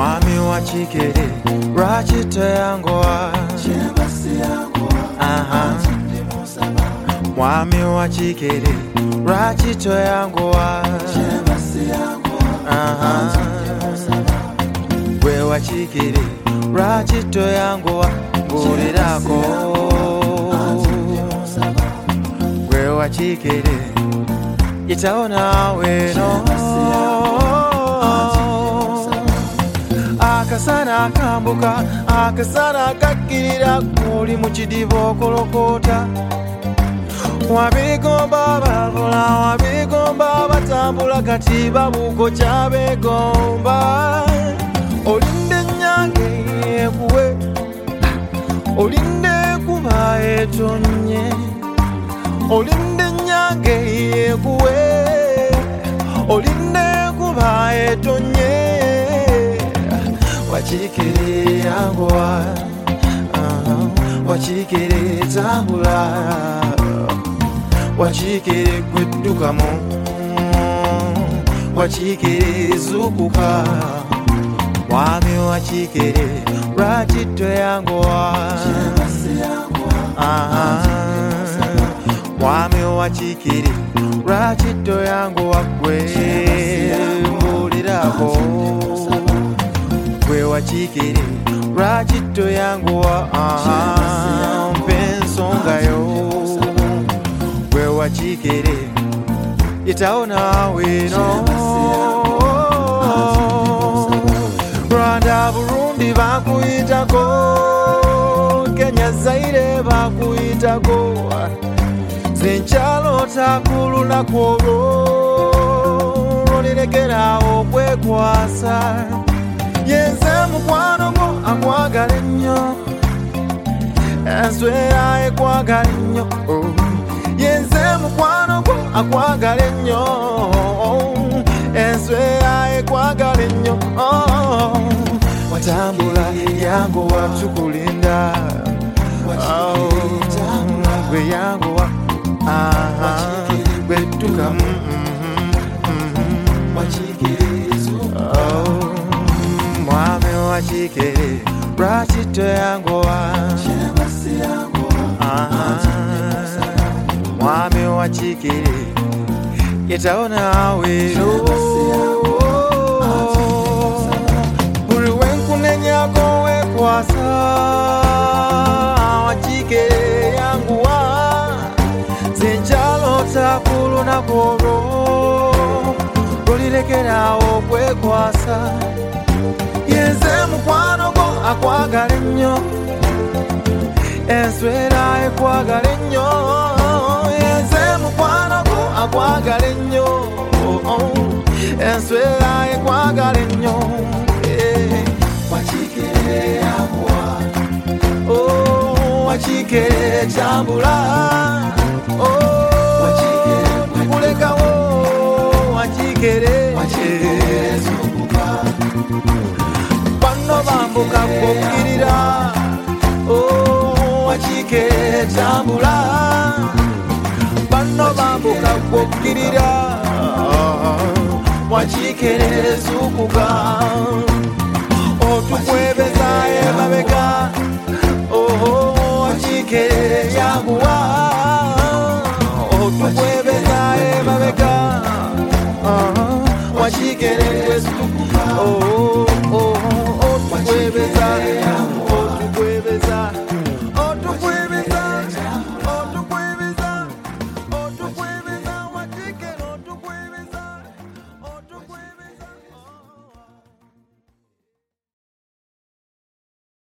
Mwami wa Chikere Rachito yangoa Mwami wa Chikere Rachito yangoa Gwe wa Chikere Rachito yangoa Burirako Gwe wa Chikere Itaona weno Akasana kambuka, akasana kakirira kuli muchidivo kolokota Wabigomba bakola, wabigomba batambula kati babuko kyabegomba Olinde nyange kuwe, olinde kuba etonye Olinde nyange kuwe, olinde kuba etonye Wachikere yangoa Wachikere tambula Wachikere kwedukamo Wachikere zukuka Mwami wa Chikere Rachito yangoa Mwami wa Chikere Rachito yangoa Gwe mbulirako Gwe wa Chikere Rachito yangoa Mpensongayo Gwe wa Chikere Itaona weno Rwanda Burundi bakuitako Kenya Zaire bakuitako Zinchalo takulu na kworo Ronirekera okwekwasa Yenze mukwano go akwagala nnyo Enswera ekwagala nnyo Yenze mukwano go akwagala nnyo Enswera ekwagala nnyo Watambula yango watukulinda Gwe yango wa Gwe tuka Mwami wa Chikere Rachito yangoa Mwami wa Chikere Itaona weno Buri wenkune nyako wekwasa Wa Chikere yangoa Zinchalo takulu na koro Rolirekera okwekwasa Yenze mukwano go akwagala nnyo Enswera ekwagala nnyo Yenze mukwano go akwagala nnyo Enswera ekwagala nnyo Wachikere yangoa Wachikere tambula Tukulekawo Wachikere Bano bambuka kukirira Wachikere tambula Bano bambuka kukirira Wachikere zukuka